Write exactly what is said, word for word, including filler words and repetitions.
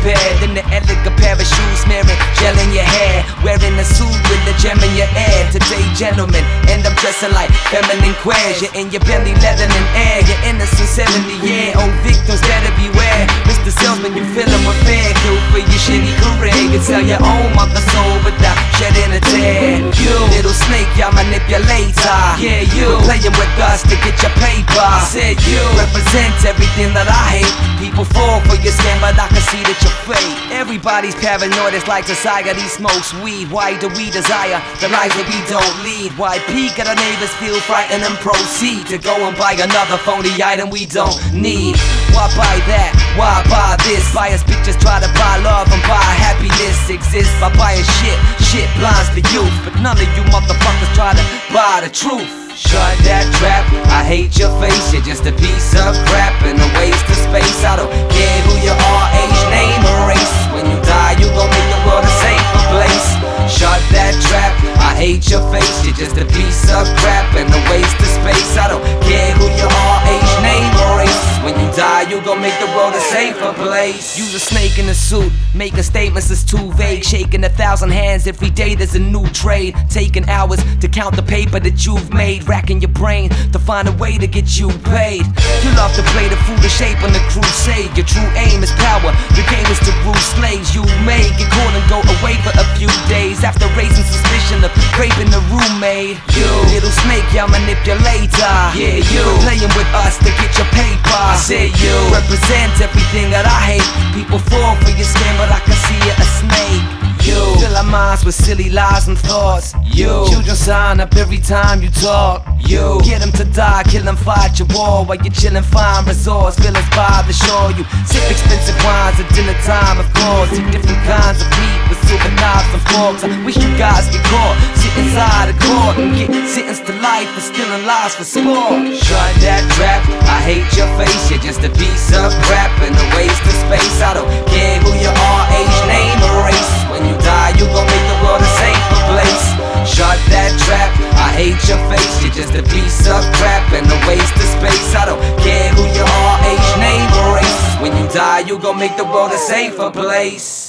bed in the elegant pair of shoes, smearing gel in your hair, wearing a suit with the gem in your ear. Today, gentlemen, end up dressing like feminine queers. You're in your belly, leather and air. Your innocent seventy-year-old victims better beware. Mister Salesman, you feeling with fair. Kill for your shitty career. You sell your own mother soul without shedding a tear. You little snake, y'all manipulator. Yeah, you playing with us to get your paper. I said you represent everything that I hate. People fall for your scam, but I can see that you're fake. Everybody's paranoid, it's like society smokes weed. Why do we desire the lives that we don't lead? Why peek at our neighbors, feel frightened and proceed to go and buy another phony item we don't need? Why buy that? Why buy this? Bias bitches try to buy love and buy happiness exists by buying shit. Shit blinds the youth, but none of you motherfuckers try to buy the truth. Shut that trap, I hate your face. You're just a piece of crap and a waste of space. I don't care who you are, age, name, or race. When you die, you gon' make the world a safer place. Shut that trap, I hate your face. You're just a piece of crap and a waste of space. I don't care who you are, age, name, or race. When you die, you gon' make the world a safer place. Use a snake in a suit, making statements that's too vague. Shaking a thousand hands every day, there's a new trade. Taking hours to count the paper that you've made. Racking your brain to find a way to get you paid. You love to play the foolish shape on the crusade. Your true aim is power, your game is to rule slaves. You may get caught and go away for a few days after raising suspicion of raping the roommate. You little snake, y'all manipulator. Yeah, you playing with us to get your paper. I said you represent everything that I hate. People fall for your scam, but I can see you're a snake. You fill our minds with silly lies and thoughts. You children sign up every time you talk. You get them to die, kill them, fight your war while you're chillin', find resorts, villains by the shore. You sip expensive wines at dinner time, of course. Eat different kinds of meat with silver knives and forks. I wish you guys get caught, sit inside a court and get sentenced to life for stealing lives for sport. Shut that trap, I hate your face. You're just a piece of crap and a waste of space. I don't care who you are, age, name, or race. When you die, you gon' make the world a safer place. Shut that trap, I hate your face. You're just a piece of crap and a waste of space. I don't care who you are, age, name, or race. When you die, you gon' make the world a safer place.